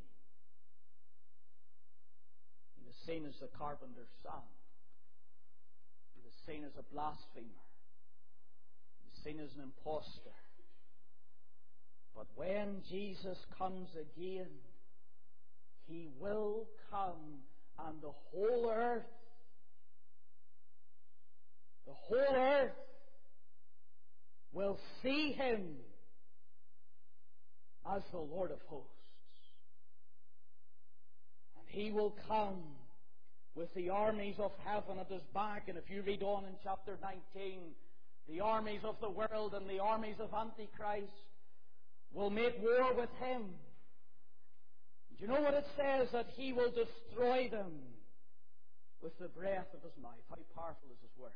[SPEAKER 4] He was seen as the carpenter's son. He was seen as a blasphemer. He was seen as an impostor. But when Jesus comes again, He will come, and the whole earth, the whole earth will see Him as the Lord of hosts. And He will come with the armies of heaven at His back. And if you read on in chapter nineteen, the armies of the world and the armies of Antichrist will make war with Him. Do you know what it says? That He will destroy them with the breath of His mouth. How powerful is His word?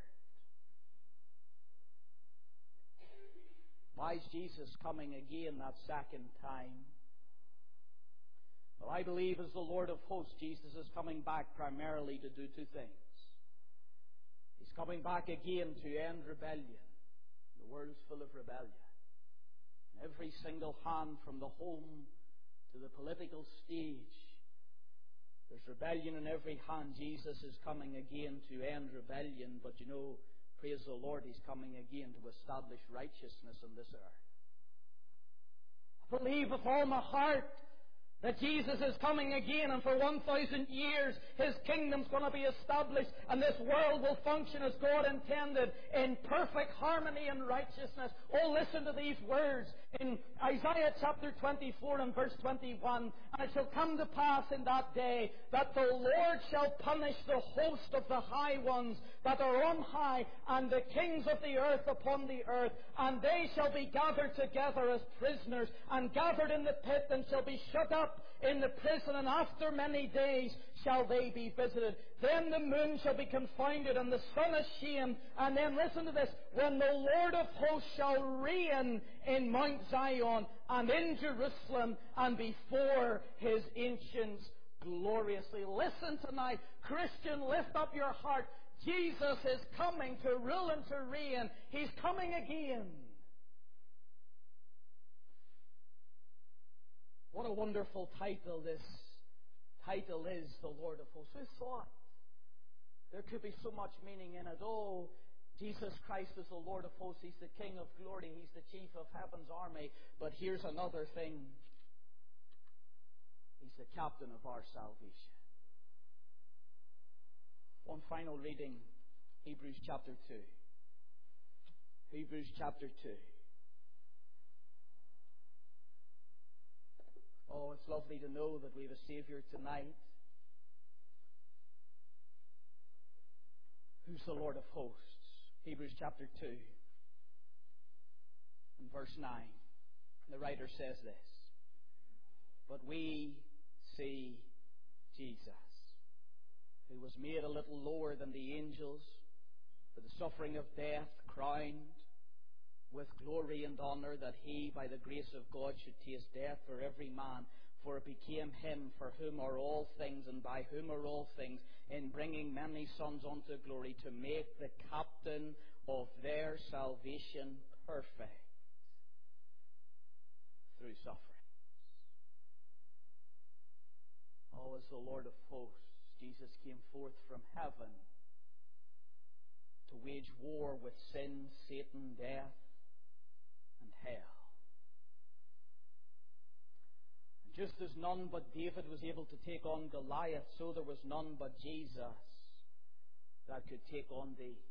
[SPEAKER 4] Why is Jesus coming again that second time? Well, I believe as the Lord of hosts, Jesus is coming back primarily to do two things. He's coming back again to end rebellion. The world's full of rebellion. Every single hand, from the home to the political stage, there's rebellion in every hand. Jesus is coming again to end rebellion, but you know, praise the Lord, He's coming again to establish righteousness on this earth. I believe with all my heart that Jesus is coming again, and for one thousand years His kingdom's going to be established, and this world will function as God intended, in perfect harmony and righteousness. Oh, listen to these words in Isaiah chapter twenty-four and verse twenty-one. And it shall come to pass in that day that the Lord shall punish the host of the high ones that are on high, and the kings of the earth upon the earth, and they shall be gathered together as prisoners, and gathered in the pit, and shall be shut up in the prison, and after many days shall they be visited. Then the moon shall be confounded, and the sun ashamed. And then listen to this: when the Lord of hosts shall reign in Mount Zion and in Jerusalem, and before His ancients gloriously. Listen tonight, Christian, lift up your heart. Jesus is coming to rule and to reign. He's coming again. What a wonderful title this title is, the Lord of hosts. Who thought there could be so much meaning in it? Oh, Jesus Christ is the Lord of hosts. He's the King of glory. He's the chief of heaven's army. But here's another thing. He's the captain of our salvation. One final reading, Hebrews chapter two. Hebrews chapter two. Oh, it's lovely to know that we have a Savior tonight who's the Lord of hosts. Hebrews chapter two and verse nine. The writer says this: but we see Jesus, who was made a little lower than the angels, for the suffering of death, crowned with glory and honor, that He, by the grace of God, should taste death for every man. For it became Him for whom are all things, and by whom are all things, in bringing many sons unto glory, to make the captain of their salvation perfect through suffering. Oh, as the Lord of hosts, Jesus came forth from heaven to wage war with sin, Satan, death, and hell. And just as none but David was able to take on Goliath, so there was none but Jesus that could take on these.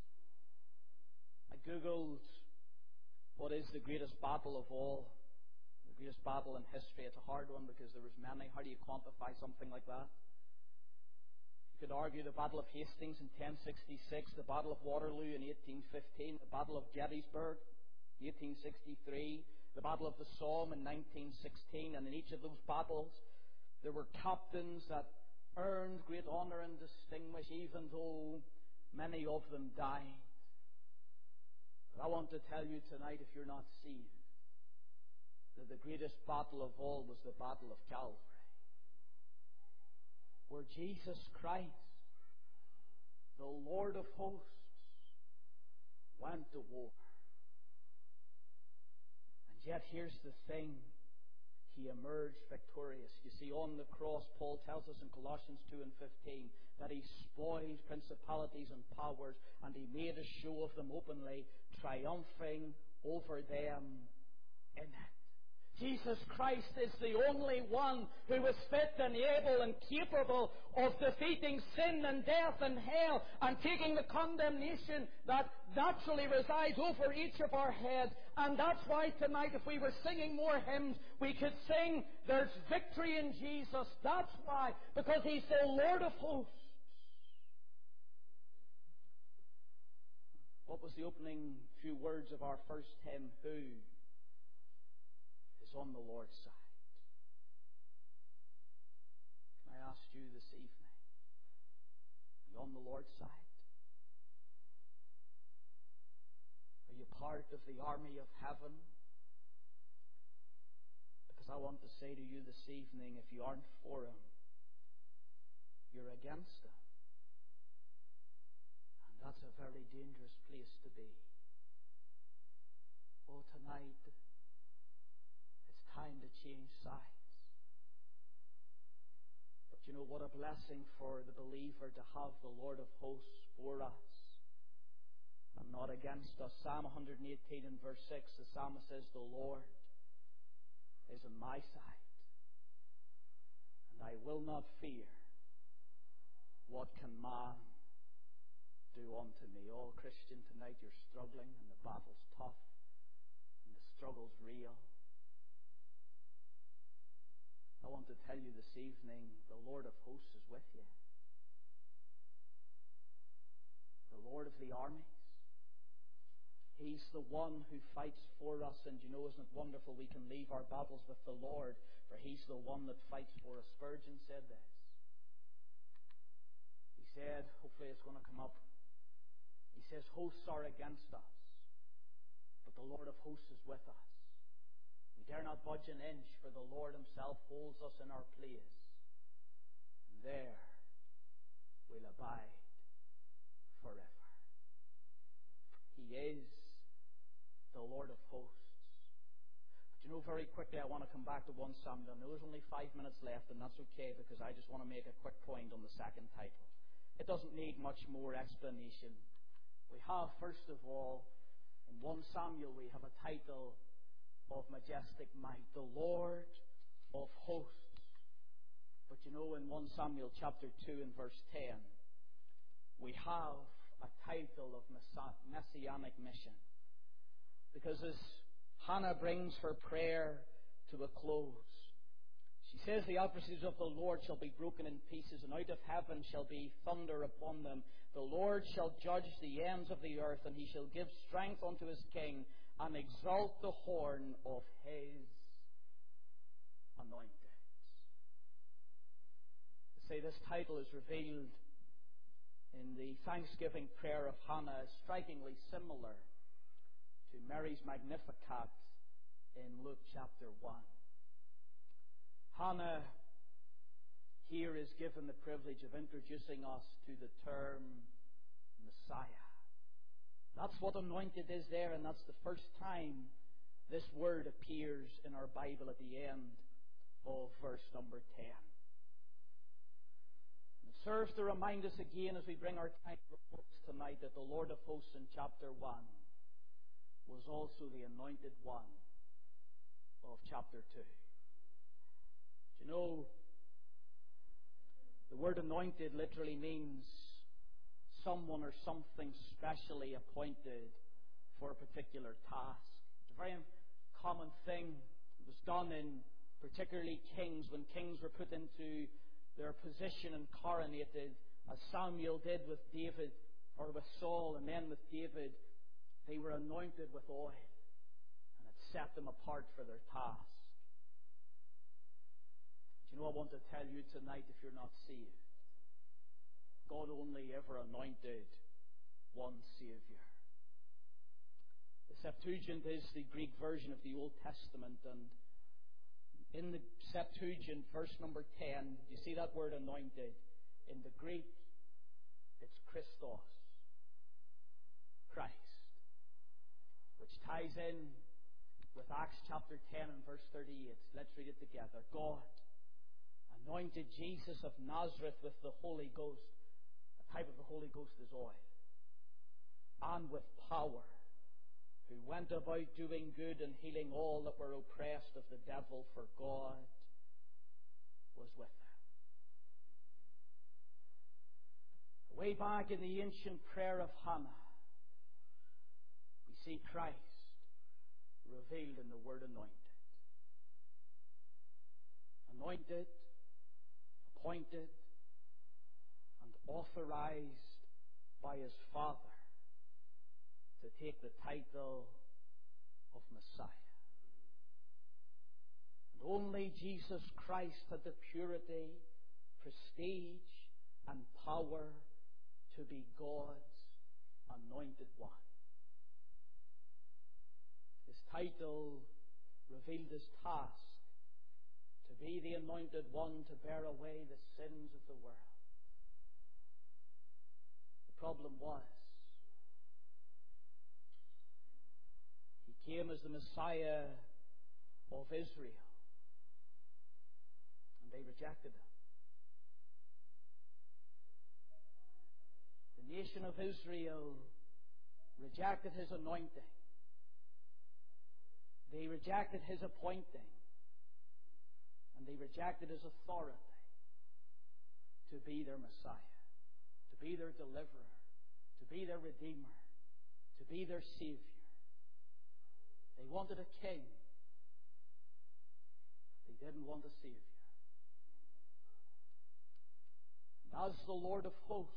[SPEAKER 4] I googled what is the greatest battle of all. The greatest battle in history. It's a hard one because there was many. How do you quantify something like that? You could argue the Battle of Hastings in ten sixty-six, the Battle of Waterloo in eighteen fifteen, the Battle of Gettysburg eighteen sixty-three, the Battle of the Somme in nineteen sixteen, and in each of those battles there were captains that earned great honour and distinction, even though many of them died. But I want to tell you tonight, if you're not saved, that the greatest battle of all was the Battle of Calvary, where Jesus Christ, the Lord of hosts, went to war. And yet here's the thing: He emerged victorious. You see, on the cross, Paul tells us in Colossians two and fifteen that He spoiled principalities and powers, and He made a show of them openly, triumphing over them in it. Jesus Christ is the only one who is fit and able and capable of defeating sin and death and hell and taking the condemnation that naturally resides over each of our heads. And that's why tonight, if we were singing more hymns, we could sing, there's victory in Jesus. That's why, because He's the Lord of hosts. What was the opening few words of our first hymn? Who is on the Lord's side? Can I ask you this evening, are you on the Lord's side? Are you part of the army of heaven? Because I want to say to you this evening, if you aren't for Him, you're against Him. And that's a very dangerous place to be. Oh, tonight, it's time to change sides. But you know what a blessing for the believer to have the Lord of hosts for us and not against us. Psalm one eighteen and verse six, the psalmist says, the Lord is on my side, and I will not fear. What can man do unto me? Oh, Christian, tonight you're struggling and the battle's tough and the struggle's real. I want to tell you this evening, the Lord of hosts is with you. The Lord of the armies. He's the one who fights for us, and you know, isn't it wonderful we can leave our battles with the Lord, for He's the one that fights for us. Spurgeon said this. He said, hopefully it's going to come up, he says, hosts are against us, but the Lord of hosts is with us. We dare not budge an inch, for the Lord Himself holds us in our place, and there we'll abide forever. He is the Lord of hosts. But you know, very quickly I want to come back to First Samuel. I know there's only five minutes left, and that's okay, because I just want to make a quick point on the second title. It doesn't need much more explanation. We have, first of all, in First Samuel, we have a title of majestic might, the Lord of hosts. But you know, in First Samuel chapter two and verse ten, we have a title of messianic mission. Because as Hannah brings her prayer to a close, she says, the adversaries of the Lord shall be broken in pieces, and out of heaven shall be thunder upon them. The Lord shall judge the ends of the earth, and He shall give strength unto His king, and exalt the horn of His anointed. To say this title is revealed in the thanksgiving prayer of Hannah is strikingly similar to Mary's Magnificat in Luke chapter one. Hannah here is given the privilege of introducing us to the term Messiah. That's what anointed is there, and that's the first time this word appears in our Bible at the end of verse number ten. And it serves to remind us again as we bring our time to a close tonight that the Lord of hosts in chapter one was also the anointed one of chapter two. Do you know, the word anointed literally means someone or something specially appointed for a particular task. It's a very common thing. It was done in particularly kings, when kings were put into their position and coronated, as Samuel did with David, or with Saul, and then with David. They were anointed with oil, and it set them apart for their task. Do you know, I want to tell you tonight, if you're not saved, God only ever anointed one Savior. The Septuagint is the Greek version of the Old Testament, and in the Septuagint, verse number ten, you see that word anointed? In the Greek, it's Christos, Christ, which ties in with Acts chapter ten and verse thirty-eight. Let's read it together. God anointed Jesus of Nazareth with the Holy Ghost. The type of the Holy Ghost is oil. And with power, who went about doing good and healing all that were oppressed of the devil, for God was with them. Way back in the ancient prayer of Hannah, we see Christ revealed in the word anointed. Anointed, appointed, and authorized by his Father to take the title of Messiah. And only Jesus Christ had the purity, prestige, and power to be God's anointed one. His title revealed his task to be the anointed one to bear away the sins of the world. The problem was, he came as the Messiah of Israel, and they rejected him. The nation of Israel rejected his anointing. They rejected his appointing. And they rejected his authority to be their Messiah, to be their deliverer, to be their Redeemer, to be their Savior. They wanted a king. They didn't want a Savior. And as the Lord of hosts,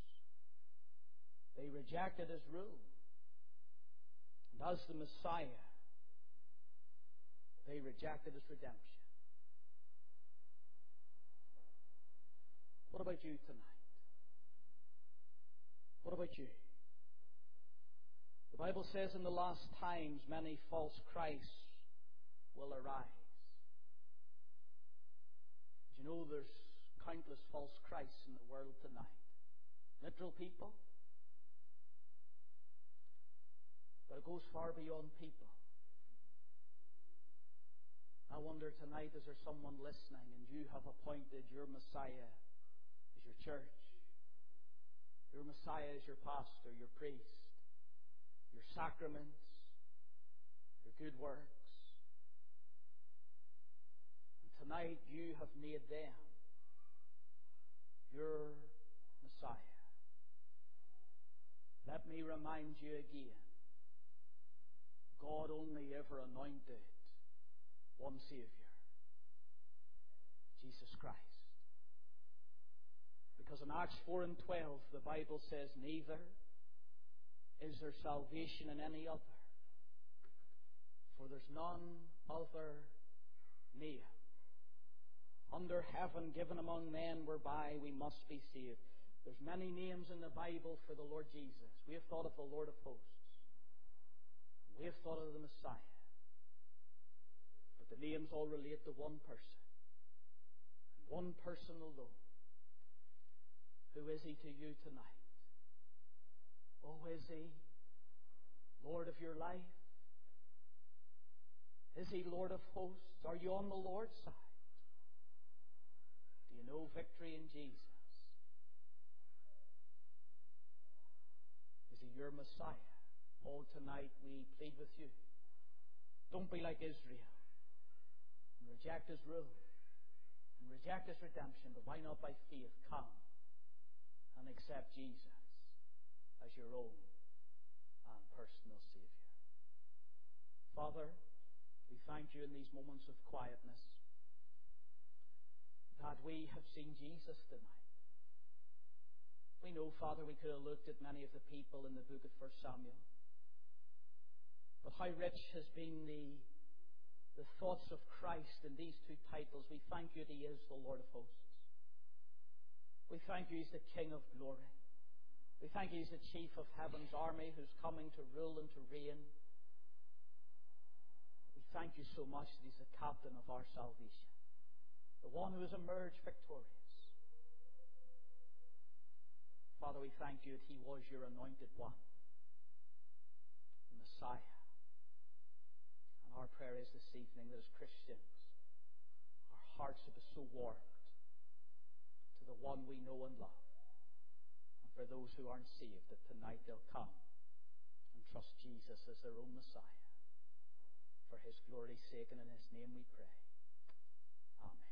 [SPEAKER 4] they rejected his rule. And as the Messiah, they rejected his redemption. What about you tonight? What about you? The Bible says in the last times many false Christs will arise. Do you know there's countless false Christs in the world tonight? Literal people. But it goes far beyond people. I wonder tonight, is there someone listening and you have appointed your Messiah as your church? Your Messiah as your pastor, your priest, your sacraments, your good works. And tonight you have made them your Messiah. Let me remind you again, God only ever anointed one Savior, Jesus Christ. Because in Acts four and twelve, the Bible says, neither is there salvation in any other, for there's none other name under heaven given among men whereby we must be saved. There's many names in the Bible for the Lord Jesus. We have thought of the Lord of hosts. We have thought of the Messiah. But the names all relate to one person. And one person alone. Who is he to you tonight? Oh, is he Lord of your life? Is he Lord of hosts? Are you on the Lord's side? Do you know victory in Jesus? Is he your Messiah? Oh, tonight we plead with you. Don't be like Israel and reject his rule and reject his redemption, but why not by faith come and accept Jesus as your own and personal Savior? Father, we thank you in these moments of quietness that we have seen Jesus tonight. We know, Father, we could have looked at many of the people in the book of First Samuel. But how rich has been the, the thoughts of Christ in these two titles. We thank you that he is the Lord of hosts. We thank you he's the King of glory. We thank you he's the chief of heaven's army who's coming to rule and to reign. We thank you so much that he's the captain of our salvation, the one who has emerged victorious. Father, we thank you that he was your anointed one, the Messiah. And our prayer is this evening that as Christians, our hearts will be so warmed to the one we know and love. And for those who aren't saved, that tonight they'll come and trust Jesus as their own Messiah. For His glory's sake and in His name we pray. Amen.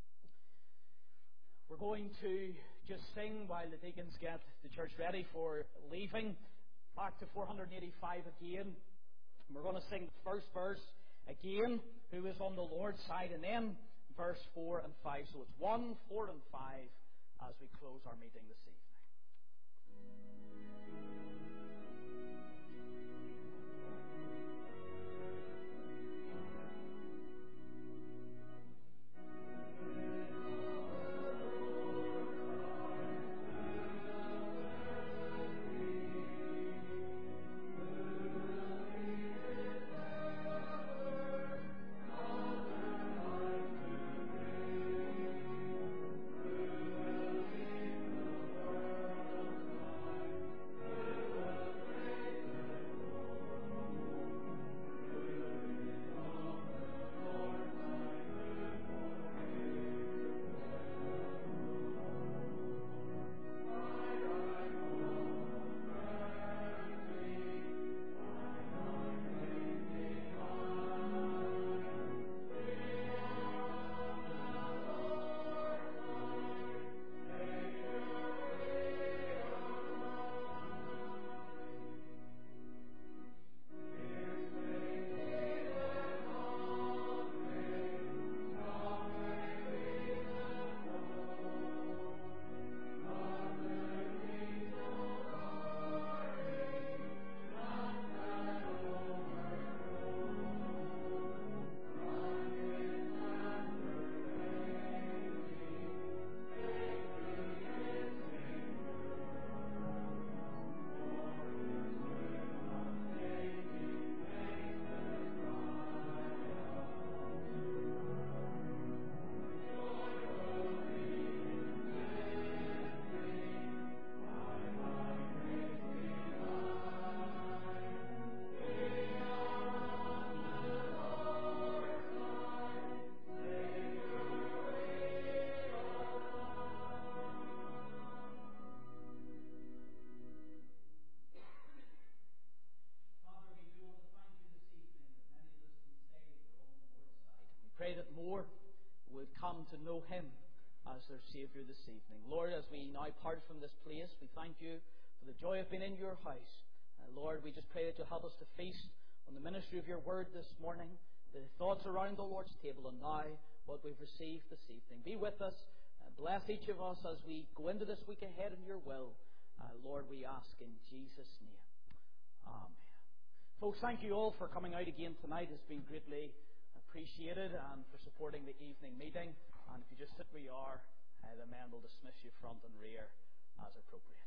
[SPEAKER 4] We're going to just sing while the deacons get the church ready for leaving. Back to four eighty-five again. We're going to sing the first verse again, who is on the Lord's side, and then verse four and five. So it's one, four, and five as we close our meeting this evening. Pray that more would come to know Him as their Saviour this evening. Lord, as we now part from this place, we thank You for the joy of being in Your house. Uh, Lord, we just pray that You'll help us to feast on the ministry of Your word this morning, the thoughts around the Lord's table, and now what we've received this evening. Be with us. Uh, bless each of us as we go into this week ahead in Your will. Uh, Lord, we ask in Jesus' name. Amen. Folks, thank you all for coming out again tonight. It's been greatly appreciated, and for supporting the evening meeting. And if you just sit where you are, uh, the men will dismiss you front and rear as appropriate.